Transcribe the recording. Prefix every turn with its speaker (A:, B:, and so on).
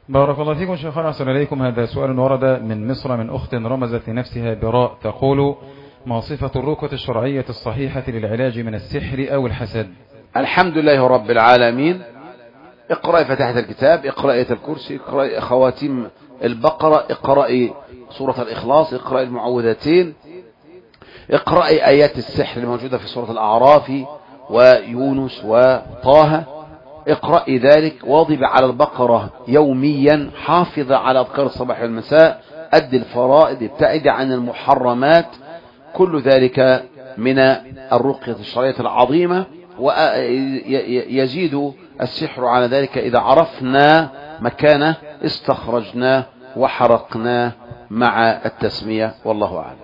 A: بارك الله فيكم شيخنا، أحسن إليكم. هذا سؤال ورد من مصر من أخت رمزت لنفسها براء، تقول: ما صفة الرقية الشرعية الصحيحة للعلاج من السحر أو الحسد؟
B: الحمد لله رب العالمين. اقرأي فتحة الكتاب، اقرأي آية الكرسي، اقرأي خواتيم البقرة، اقرأي سورة الإخلاص، اقرأي المعوذتين، اقرأي آيات السحر الموجودة في سورة الأعراف ويونس وطه، اقرأي ذلك، واظب على البقرة يوميا، حافظ على أذكار الصباح والمساء، أدي الفرائض، ابتعد عن المحرمات. كل ذلك من الرقية الشرعية العظيمة، ويزيد السحر على ذلك إذا عرفنا مكانه استخرجناه وحرقناه مع التسمية، والله أعلم.